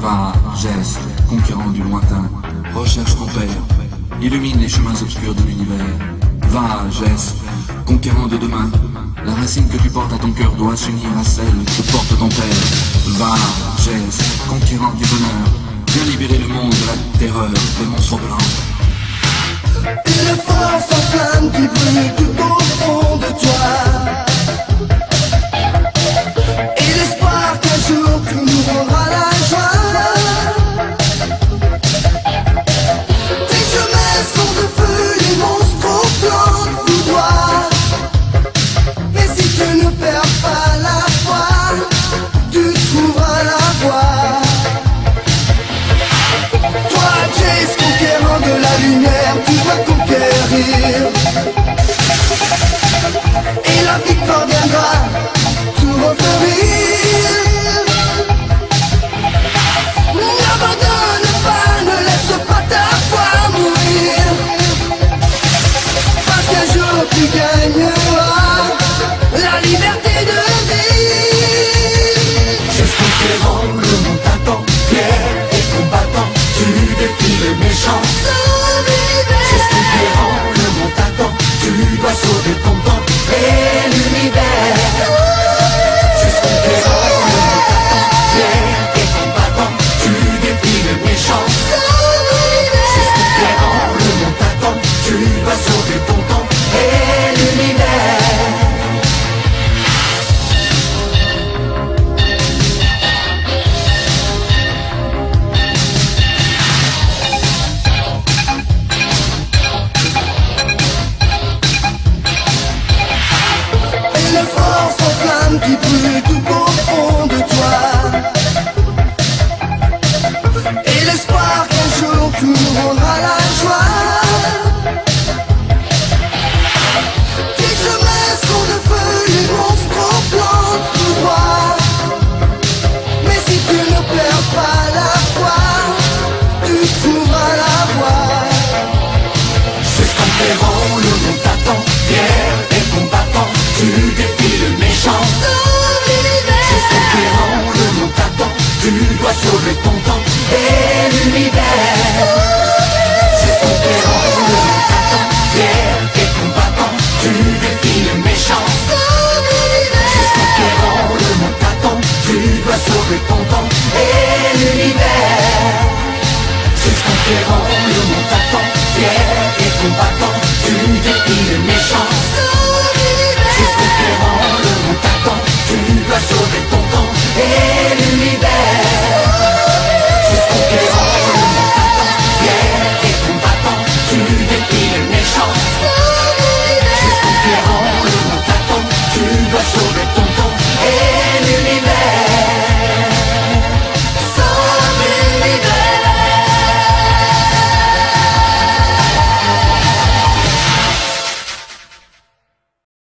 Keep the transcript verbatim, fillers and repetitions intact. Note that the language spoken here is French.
Va, geste, conquérant du lointain, recherche ton père, illumine les chemins obscurs de l'univers. Va, geste, conquérant de demain, la racine que tu portes à ton cœur doit s'unir à celle que porte ton père. Va, geste, conquérant du bonheur, viens libérer le monde de la terreur des monstres blancs. Une force en flamme qui brûle tout au fond de toi, et l'espoir qu'un jour tu nous rendras la joie. Tes chemins sont de feu, les monstres au plan de vouloir. Mais si tu ne perds pas la foi, tu trouveras la voie. Toi, Jace, conquérant de la lumière, tu dois conquérir. Et la victoire viendra tout refaire. N'abandonne pas, ne laisse pas ta foi mourir. Parce qu'un jour tu gagneras la liberté de vivre. Jace conquérant, le monde t'attend, fier et combattant, tu défies les méchants.